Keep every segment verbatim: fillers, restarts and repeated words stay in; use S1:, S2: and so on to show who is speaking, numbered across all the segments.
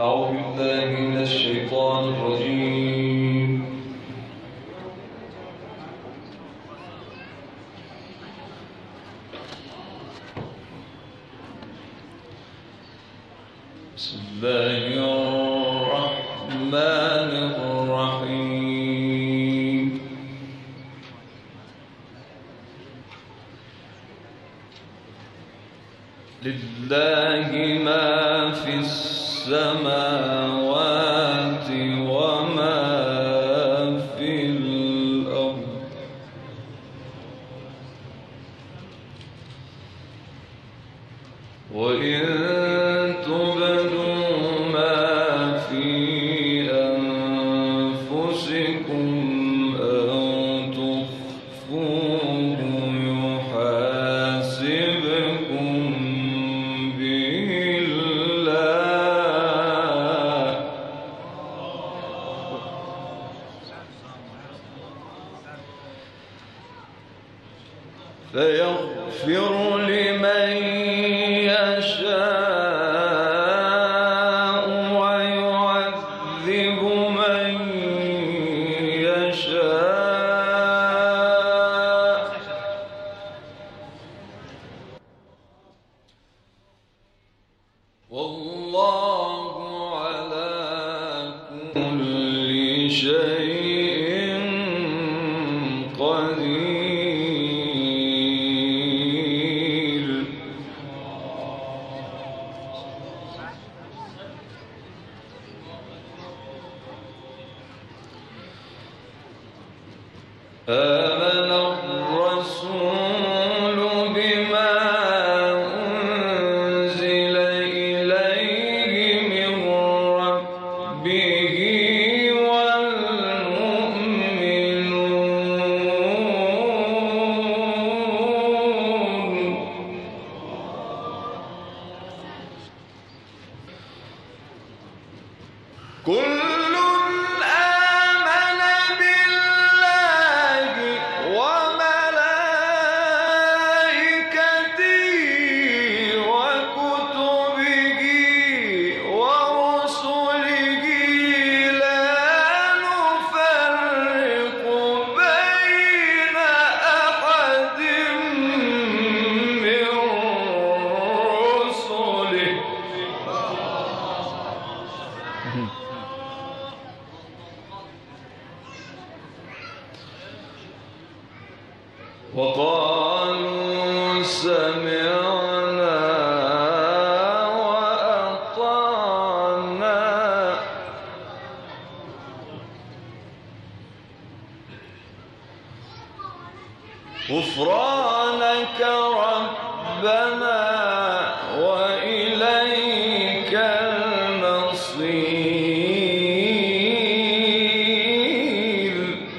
S1: أعوذ بالله من الشيطان الرجيم. بسم الله الرحمن الرحيم. لله ما في السماوات وما في الأرض. وإن تبدوا ما في أنفسكم أو تخفوه يحاسبكم به الله، فيغفر لمن يشاء ويعذب من يشاء، والله على كل شيء قدير. آمن الرسول بما أنزل إليه من ربه والمؤمنون كل وقالوا سمعنا وأطعنا غفرانك ربنا وإليك المصير.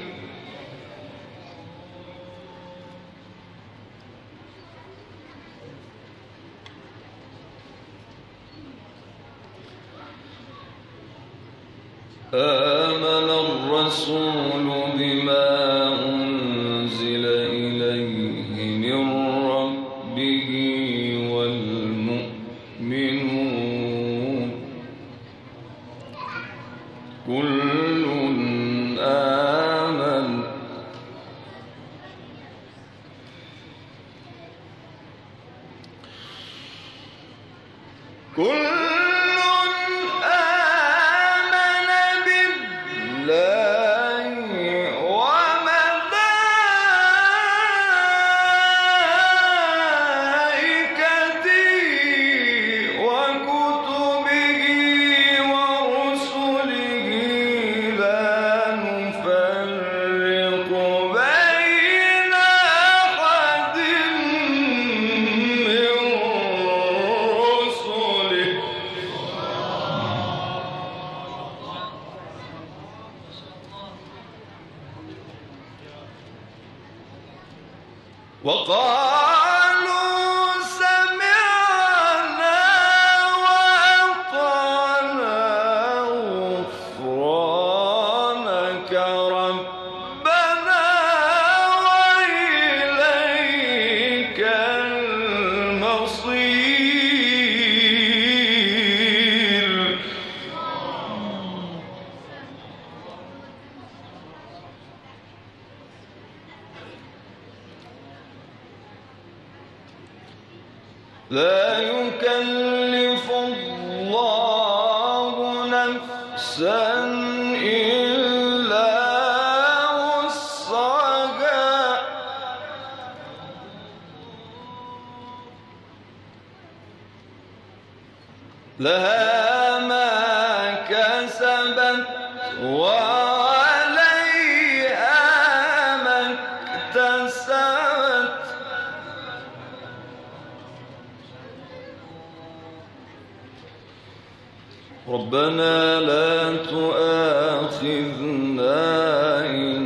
S1: آمن الرسول بما أنزل إليه من ربه والمؤمنون كل آمن كل وقالوا سمعنا وأطعنا غفرانك ربنا وإليك المصير. لا يكلف الله نفسا إلا وسعها لها ما كسبت وعليها ما اكتسبت ربنا لا تؤاخذنا إن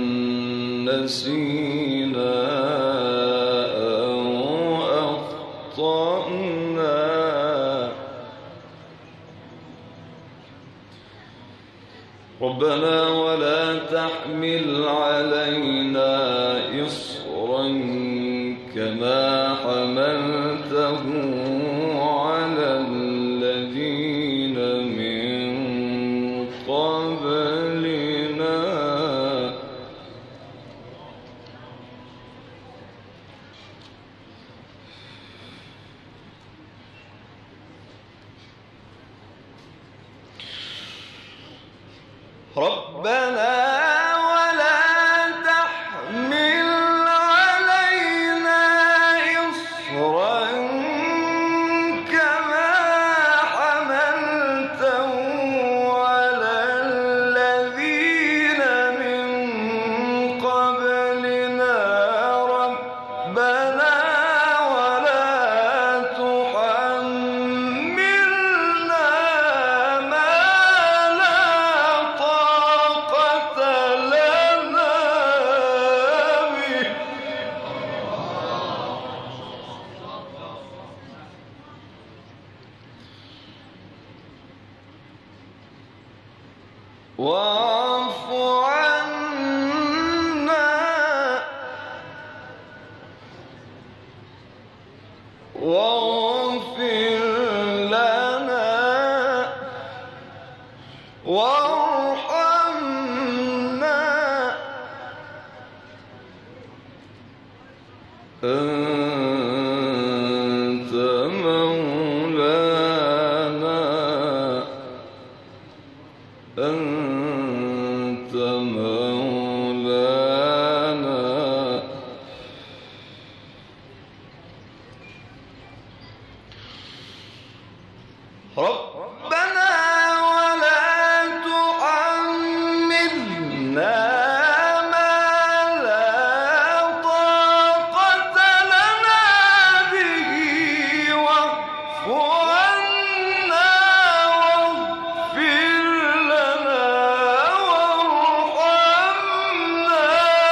S1: نسينا أو أخطأنا ربنا ولا تحمل علينا إصرا كما حملته على الذين من قبلنا ربنا ولا تحمل علينا إصرا كما حملته على الذين من قبلنا ربنا ولا تحملنا ما لا طاقة لنا به واعف عنا واغفر لنا وارحمنا أنت مولانا أنت مولانا ربنا ولا تحملنا ما لا طاقة لنا به واعف عنا واغفر لنا وارحمنا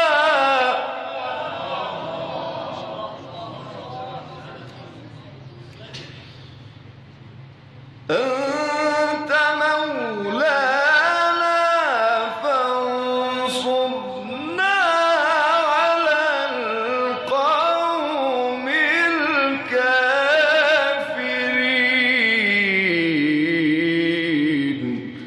S1: أنت مولانا فانصرنا على القوم الكافرين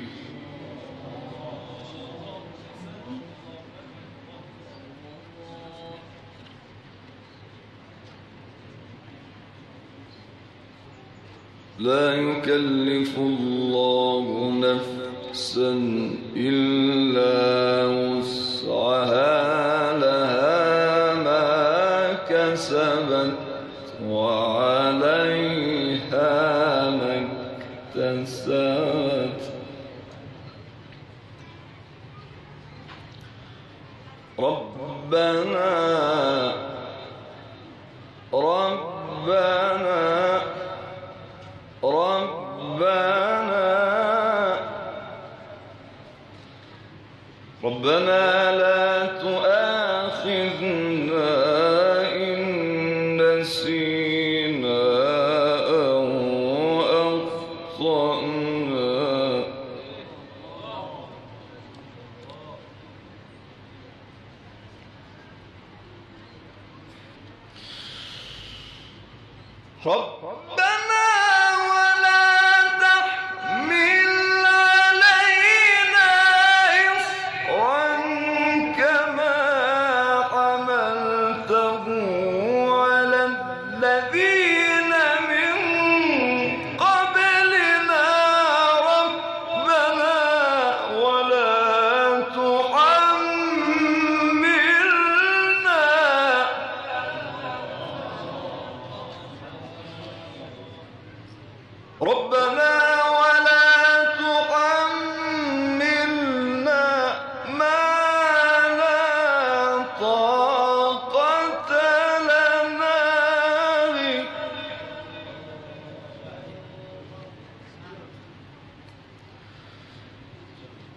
S1: لا يكلف الله نفسا إلا وسعها لها ما كسبت وعليها ما اكتسبت ربنا ربنا ربنا ربنا لا تؤاخذنا إن نسينا أو أخطأنا ربنا ولا تحمل علينا إصرا كما حملته على الذين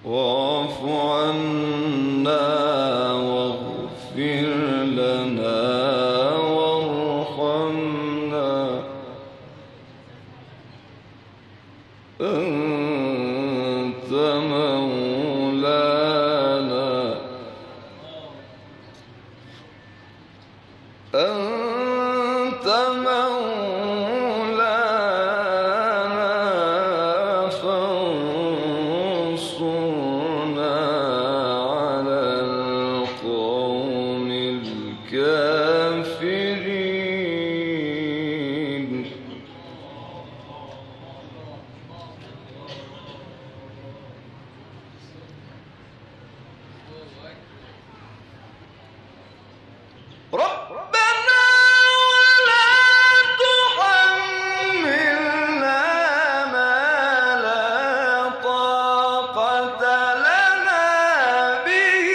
S1: واعف عنا واغفر لنا وارحمنا أنت مولانا أنت مولانا فانصرنا على القوم الكافرين ربنا ولا تحملنا ما لا طاقة لنا به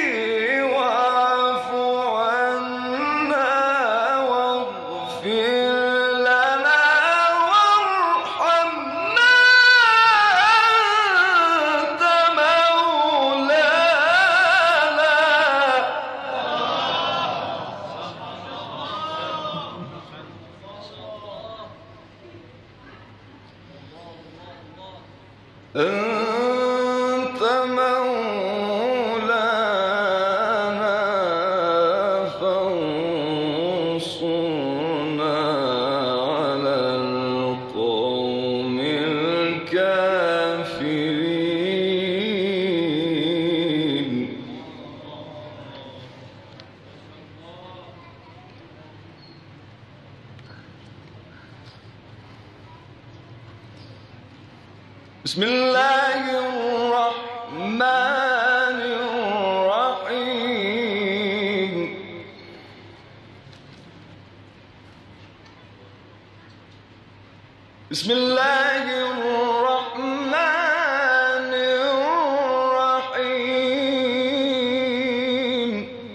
S1: واعف عنا واغفر لنا وارحمنا أنت مولانا أنت مولانا فانصرنا على القوم الكافرين بسم الله الرحمن الرحيم بسم الله الرحمن الرحيم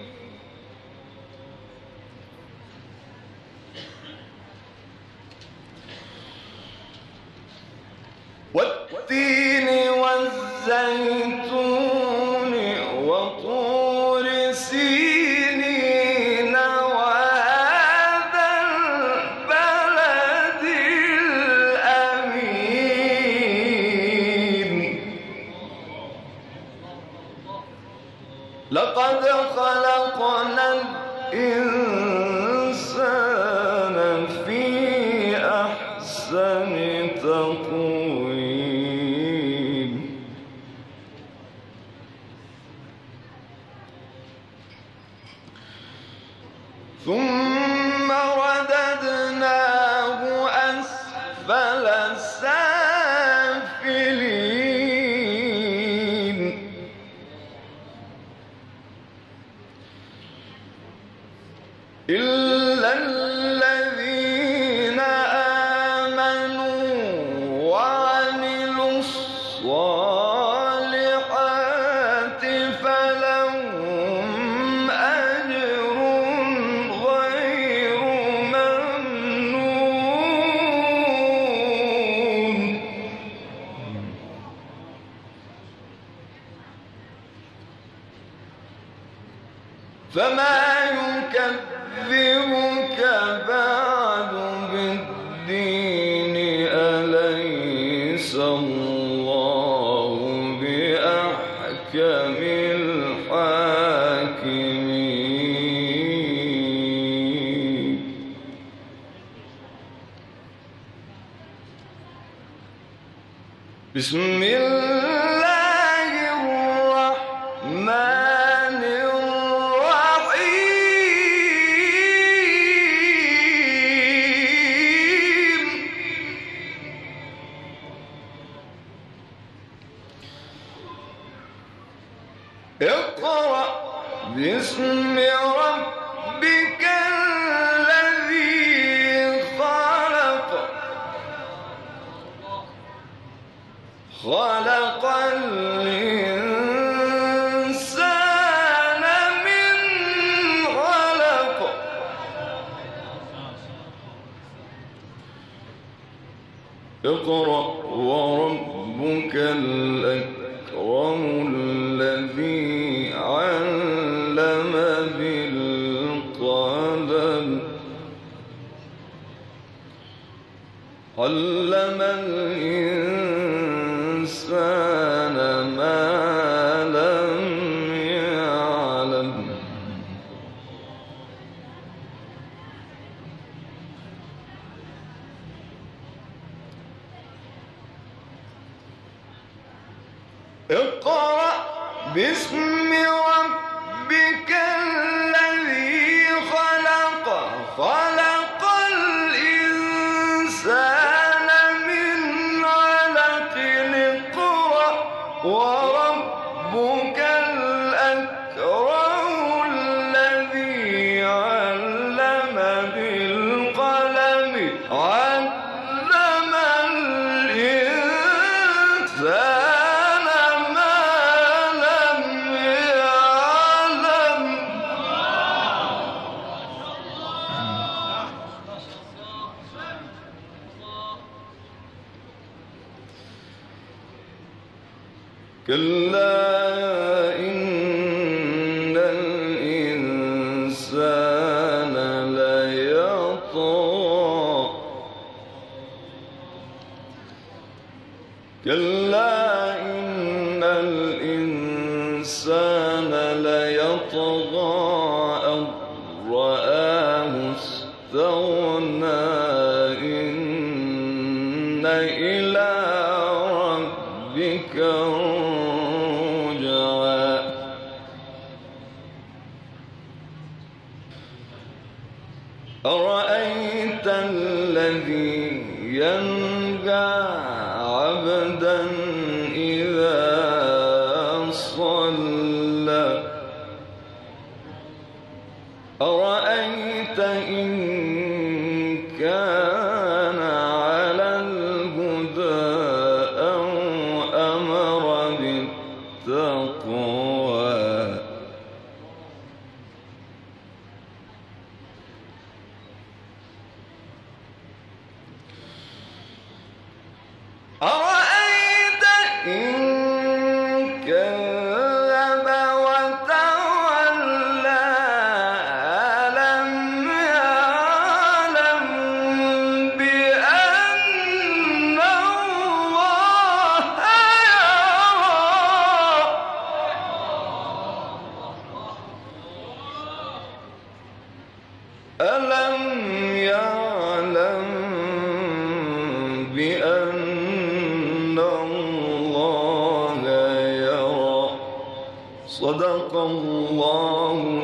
S1: والتين والزيتون وطور سينين وهذا البلد الأمين لقد خلقنا الإنسان في أحسن تقويم ثم رددناه أسفل سافلين إلا الذين آمنوا وعملوا الصالحات فلهم أجر غير ممنون فما يكذبك بعد بالدين أليس الله بأحكم الحاكمين بسم الله الرحمن الرحيم اقرأ باسم ربك الذي خلق خلق الإنسان من علق اقرأ وربك الأكرم باسم ربك الذي خلق خلق الإنسان من علق اقرأ وربك الأكرم الذي علم بالقلم علم الإنسان ما لم يعلم. كلا إن الإنسان ليطغى كلا إن الإنسان ليطغى أن رآه استغنى إن إلى ربك الرجعى. أرأيت الذي ينهى عبدا إذا صلى أرأيت إن كان على الهدى أو أمر بالتقوى. أرأيت إن كذب وتولى ألم يعلم بأن الله يرى ألم يعلم بأن الله يرى. صدق الله